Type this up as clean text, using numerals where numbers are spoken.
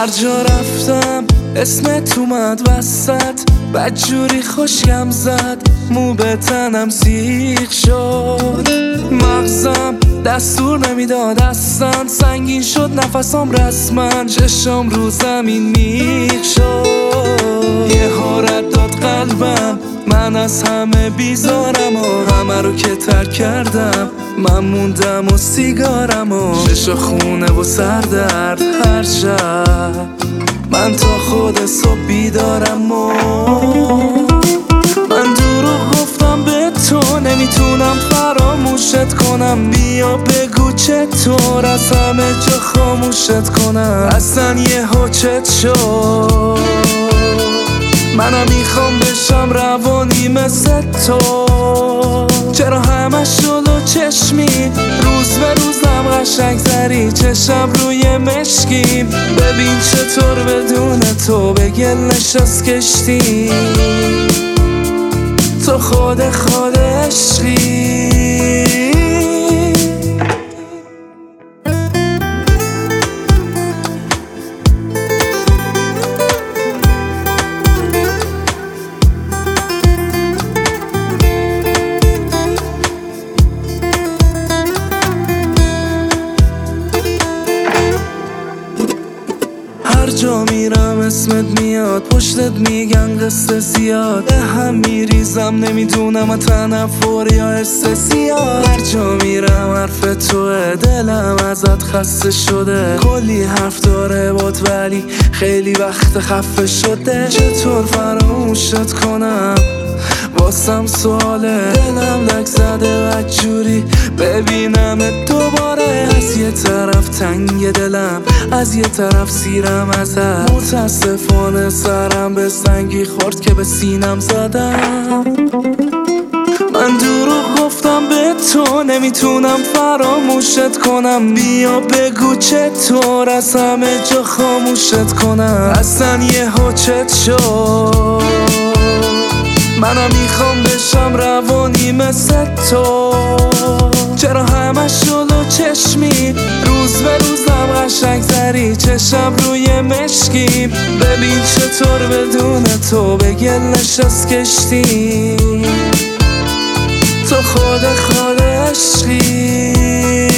هر جا رفتم اسمت اومد وسط، بدجوری خوشگم زد، مو به تنم سیخ شد. مغزم دستور نمیداد اصلا، سنگین شد نفسم رسما، چشم رو زمین میخ شد. یه حارت داد قلبم، من از همه بیزارم و همه رو که ترک کردم، من موندم و سیگارم و شش خونه و سردرد هر شب، من تا خود صبح بیدارم و من دروغ گفتم به تو، نمیتونم فراموشت کنم، بیا بگو چطور از همه جا خاموشت کنم. اصلا یه چت شد، منم میخوام بشم روانی مثل تو، چرا همش جلو چشمی، روز به روزم قشنگ تری، چشم روی مشکیم، ببین چطور بدون تو به گل نشست کشتی، تو خود عشقی. هر جا میرم اسمت میاد، پشتت میگن قصه زیاد، به هم میریزم نمیدونم تنفر یا حس زیاد. هر جا میرم حرف توه، دلم ازت خسته شده، کلی حرف داره بات ولی خیلی وقت خفه شده، چطور فراموشت کنم واسم سواله، دلم لک زده بدجوری ببینم دوباره، از یه طرف تنگ دلم، از یه طرف سیرم ازت، متاسفانه سرم به سنگی خورد که به سینم زدم. من دروغ گفتم به تو، نمیتونم فراموشت کنم، بیا بگو چطور از همه جا خاموشت کنم. اصلا یه چت شد، منم میخوام بشم روانی مثل تو، چرا همش جلو چشمی، روز به روزم قشنگ تری، چشم روی مشکیم، ببین چطور بدون تو به گل نشست کشتی، تو خود عشقی.